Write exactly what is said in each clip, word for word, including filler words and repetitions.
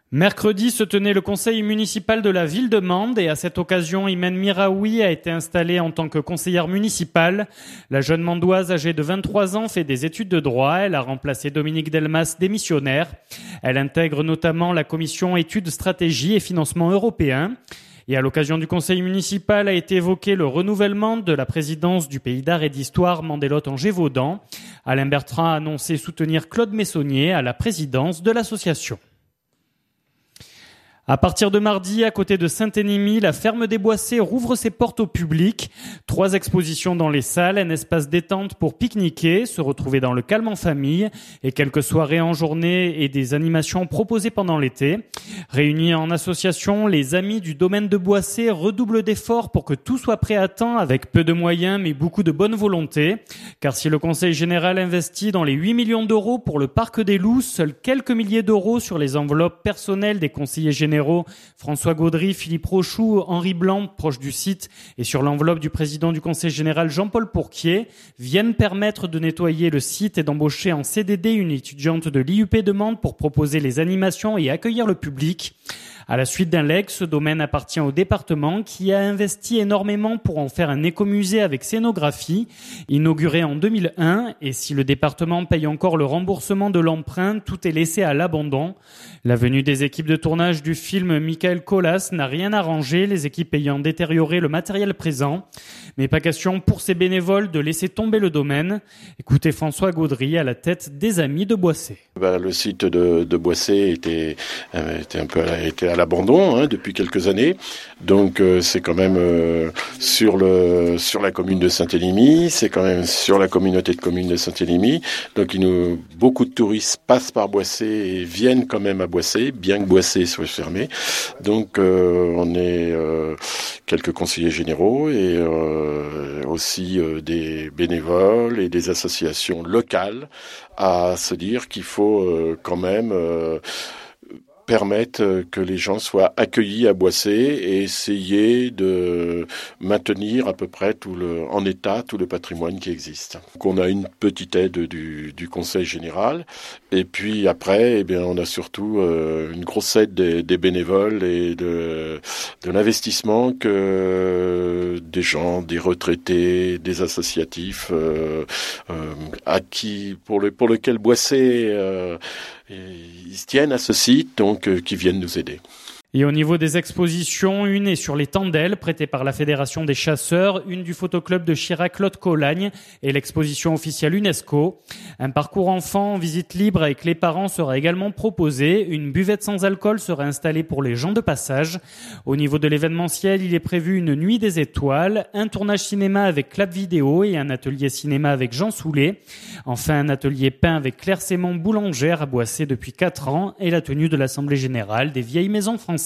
Mercredi se tenait le conseil municipal de la ville de Mende et à cette occasion, Imen Miraoui a été installée en tant que conseillère municipale. La jeune mandoise âgée de vingt-trois ans fait des études de droit. Elle a remplacé Dominique Delmas, démissionnaire. Elle intègre notamment la commission études, stratégie et financement européen. Et à l'occasion du conseil municipal a été évoqué le renouvellement de la présidence du Pays d'art et d'histoire Mandelotte-Angers-Vaudan. Alain Bertrand a annoncé soutenir Claude Messonnier à la présidence de l'association. À partir de mardi, à côté de Saint-Énimie, la ferme des Boissés rouvre ses portes au public. Trois expositions dans les salles, un espace détente pour pique-niquer, se retrouver dans le calme en famille et quelques soirées en journée et des animations proposées pendant l'été. Réunis en association, les amis du domaine de Boissés redoublent d'efforts pour que tout soit prêt à temps avec peu de moyens mais beaucoup de bonne volonté. Car si le Conseil général investit dans les huit millions d'euros pour le parc des loups, seuls quelques milliers d'euros sur les enveloppes personnelles des conseillers généraux François Gaudry, Philippe Rochoux, Henri Blanc, proche du site, et sur l'enveloppe du président du conseil général Jean-Paul Pourquier, viennent permettre de nettoyer le site et d'embaucher en C D D une étudiante de l'I U P de Mende pour proposer les animations et accueillir le public. À la suite d'un legs, ce domaine appartient au département qui a investi énormément pour en faire un écomusée avec scénographie, inauguré en deux mille un, et si le département paye encore le remboursement de l'emprunt, tout est laissé à l'abandon. La venue des équipes de tournage du film Michael Colas n'a rien arrangé, les équipes ayant détérioré le matériel présent. Mais pas question pour ces bénévoles de laisser tomber le domaine. Écoutez François Gaudry à la tête des Amis de Boissés. Ben, le site de, de Boissés était, euh, était un peu à, était à l'abandon hein, depuis quelques années. Donc euh, c'est quand même euh, sur le sur la commune de Saint-Énimie, c'est quand même sur la communauté de communes de Saint-Énimie. Donc il nous beaucoup de touristes passent par Boissés et viennent quand même à Boissés, bien que Boissés soit fermé. Donc euh, on est euh, quelques conseillers généraux et euh, aussi euh, des bénévoles et des associations locales à se dire qu'il faut euh, quand même euh, permettre que les gens soient accueillis à Boissés et essayer de maintenir à peu près tout le, en état tout le patrimoine qui existe. Donc on a une petite aide du, du conseil général et puis après, eh bien, on a surtout euh, une grosse aide des, des bénévoles et de, de l'investissement que des gens, des retraités, des associatifs euh, euh, à qui, pour, le, pour lequel Boissés euh, ils se tiennent à ce site, donc euh, qui viennent nous aider. Et au niveau des expositions, une est sur les Tandelles, prêtée par la Fédération des chasseurs, une du photoclub de Chirac-Lot-Colagne et l'exposition officielle UNESCO. Un parcours enfant en visite libre avec les parents sera également proposé. Une buvette sans alcool sera installée pour les gens de passage. Au niveau de l'événementiel, il est prévu une nuit des étoiles, un tournage cinéma avec Clap Vidéo et un atelier cinéma avec Jean Soulet. Enfin, un atelier peint avec Claire Sémon, boulangère à Boissés depuis quatre ans et la tenue de l'Assemblée générale des vieilles maisons françaises.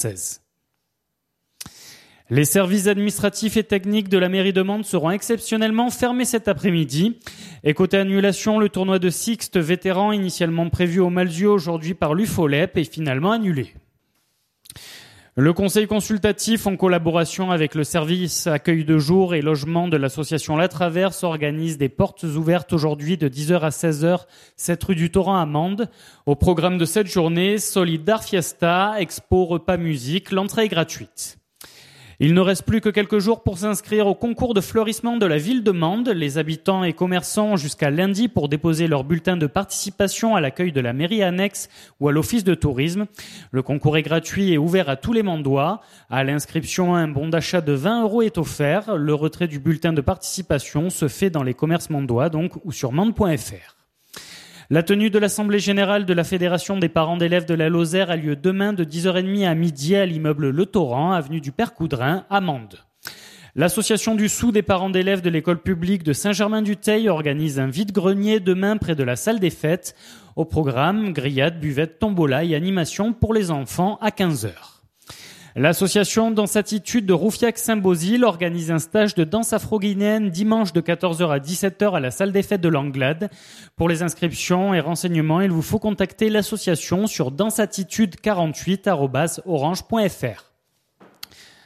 Les services administratifs et techniques de la mairie de Mende seront exceptionnellement fermés cet après-midi. Et côté annulation, le tournoi de Sixte vétéran initialement prévu au Malzieu aujourd'hui par l'U F O L E P est finalement annulé. Le conseil consultatif, en collaboration avec le service accueil de jour et logement de l'association La Traverse, organise des portes ouvertes aujourd'hui de dix heures à seize heures, sept rue du Torrent à Mende. Au programme de cette journée, Solidar Fiesta, expo, repas, musique, l'entrée est gratuite. Il ne reste plus que quelques jours pour s'inscrire au concours de fleurissement de la ville de Mende. Les habitants et commerçants ont jusqu'à lundi pour déposer leur bulletin de participation à l'accueil de la mairie annexe ou à l'office de tourisme. Le concours est gratuit et ouvert à tous les Mendois. À l'inscription, un bon d'achat de vingt euros est offert. Le retrait du bulletin de participation se fait dans les commerces mendois donc ou sur mende point f r. La tenue de l'Assemblée générale de la Fédération des parents d'élèves de la Lozère a lieu demain de dix heures trente à midi à l'immeuble Le Torrent, avenue du Père Coudrin, à Mende. L'association du Sou des parents d'élèves de l'école publique de Saint-Germain-du-Teil organise un vide-grenier demain près de la salle des fêtes. Au programme, grillade, buvette, tombola et animation pour les enfants à quinze heures. L'association Danse Attitude de Roufiac-Saint-Bosile organise un stage de danse afro-guinéenne dimanche de quatorze heures à dix-sept heures à la salle des fêtes de l'Anglade. Pour les inscriptions et renseignements, il vous faut contacter l'association sur danseattitude quarante-huit arobase orange point f r.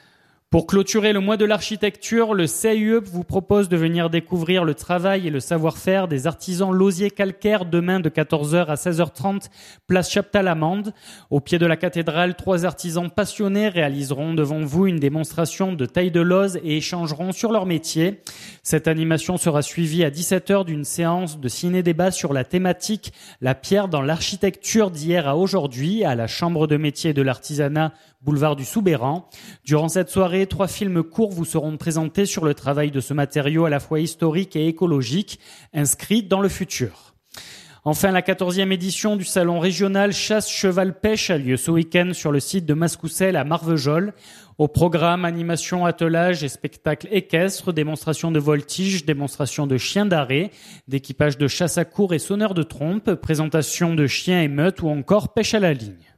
Pour clôturer le mois de l'architecture, le C A U E vous propose de venir découvrir le travail et le savoir-faire des artisans lausiers calcaires demain de quatorze heures à seize heures trente, place Chaptal-Amande. Au pied de la cathédrale, trois artisans passionnés réaliseront devant vous une démonstration de taille de lauze et échangeront sur leur métier. Cette animation sera suivie à dix-sept heures d'une séance de ciné-débat sur la thématique « La pierre dans l'architecture d'hier à aujourd'hui » à la Chambre de métier de l'artisanat, boulevard du Soubeyran. Durant cette soirée, trois films courts vous seront présentés sur le travail de ce matériau à la fois historique et écologique, inscrit dans le futur. Enfin, la quatorzième édition du salon régional Chasse-Cheval-Pêche a lieu ce week-end sur le site de Mascoucel à Marvejols. Au programme, animation, attelage et spectacles équestres, démonstration de voltige, démonstration de chiens d'arrêt, d'équipage de chasse à courre et sonneurs de trompe, présentation de chiens et meutes ou encore pêche à la ligne.